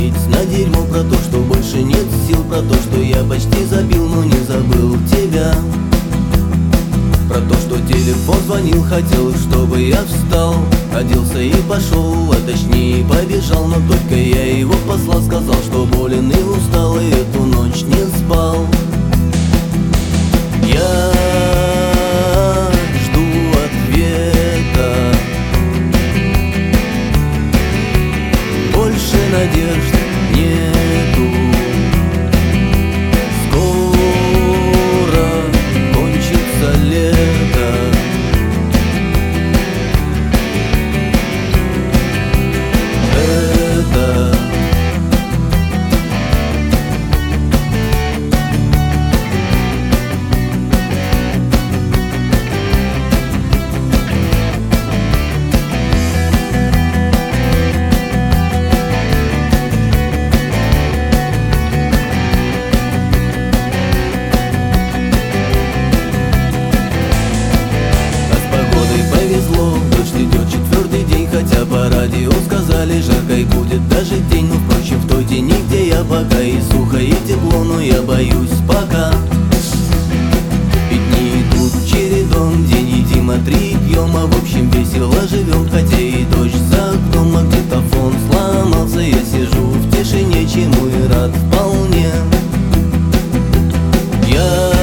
говорить на дерьмо, про то, что больше нет сил, про то, что я почти забил, но не забыл тебя. Про то, что телефон звонил, хотел, чтобы я встал, оделся и пошел, а точнее побежал. Но только я его послал, сказал, что болен и устал, и эту ночь не спал. Я жду ответа, больше надежд нету. Скоро кончится лето, это дождь идет четвертый день, хотя по радио сказали, жаркой будет даже день. Но впрочем, в той тени, где я пока, и сухо, и тепло, но я боюсь пока. Ведь дни идут чередом, день едим, а три пьем, а в общем весело живем. Хотя и дождь за окном, а диктофон сломался, я сижу в тишине, чему и рад вполне. Я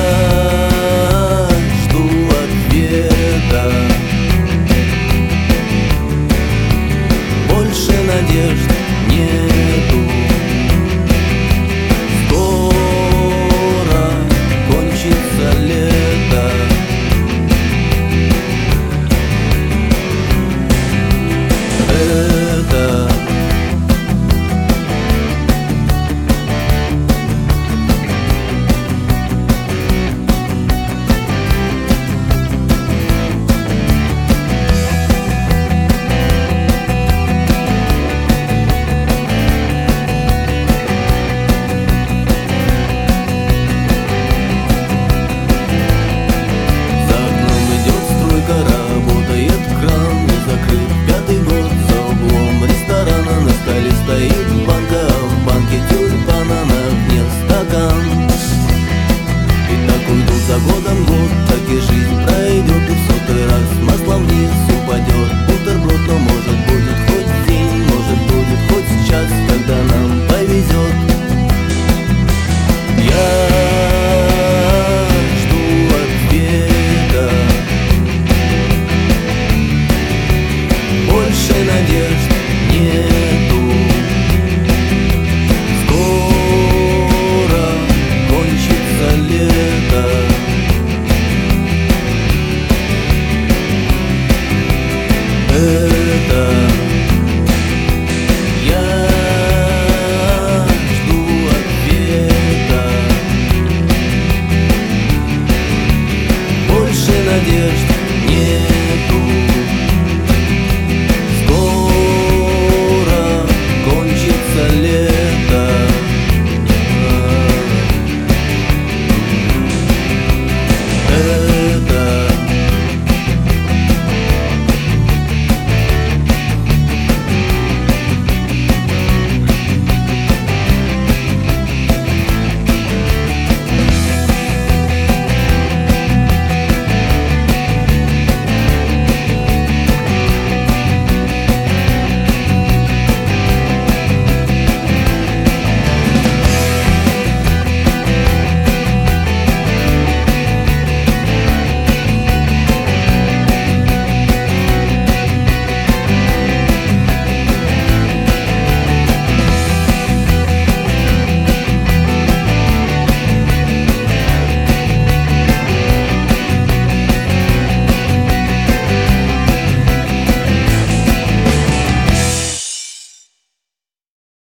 жду ответа, больше надежд нет.